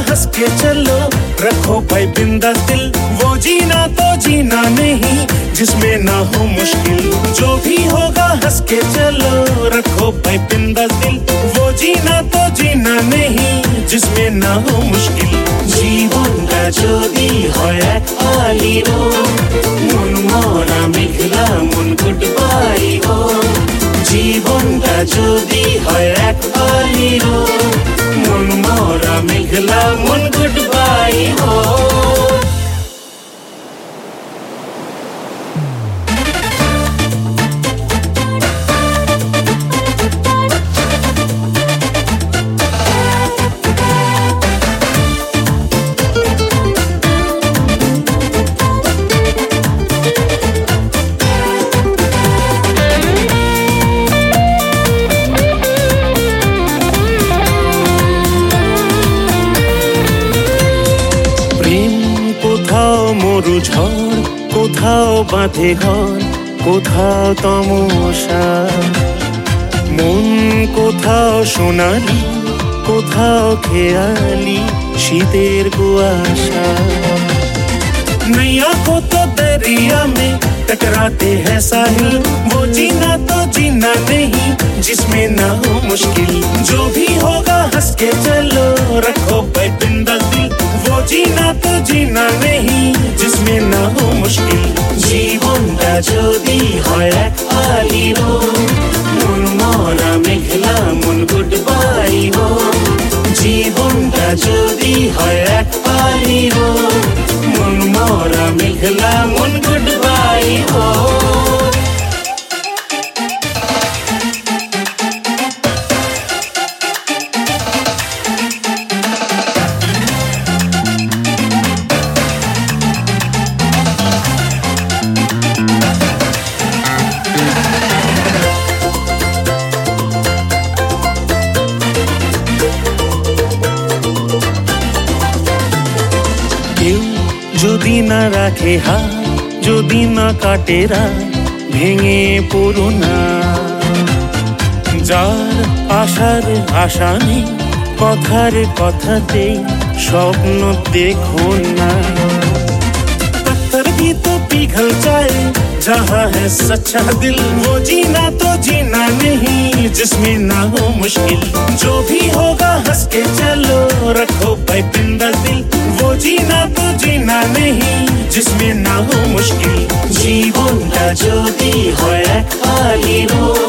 हंस के चलो, रखो भाई बिंदास दिल, वो जीना तो जीना नहीं जिसमें ना हो मुश्किल। जो भी होगा हंस के चलो, रखो भाई बिंदास दिल, वो जीना तो जीना नहीं जिसमें ना हो मुश्किल। জীবনটা যদি হয় এক আলিরো, মন মরা মেঘলা মন গুডবাই গো। জীবনটা যদি হয় এক আলিরো, মন মরা মেঘলা মন গুডবাই গো। মরু ঝড় কোথাও বাঁধে ঘর, কোথাও তমসা, মন কোথাও সোনালি, কোথাও খেয়ালি শীতের কুয়াশা। नैया को तो दरिया में टकराते हैं साहिल, वो जीना तो जीना नहीं जिसमें ना हो मुश्किल। जो भी होगा हंस के चलो, रखो भाई बिंदास दिल, वो जीना तो जीना नहीं जिसमें ना हो मुश्किल। জীবনটা যদি হয় এক আলিরো, মন মরা মেঘলা মন গুডবাই গো। জীবনটা যদি হয় এক আলিরো, মন মরা মেঘলা মন গুডবাই গো। যদি না রাখে হাত, যদি না কাটে রাত, ভেঙে পড়ো না। যার আশার আশা নেই, কথার কথাতেই স্বপ্ন দেখো না। पत्थर भी तो पिघल जाए जहाँ है सच्चा दिल, वो जीना तो जीना नहीं जिसमें ना हो मुश्किल। जो भी होगा हंस के चलो, रखो भाई बिंदास दिल, वो जीना तो जीना नहीं जिसमें ना हो मुश्किल। জীবনটা যদি হয় এক আলিরো,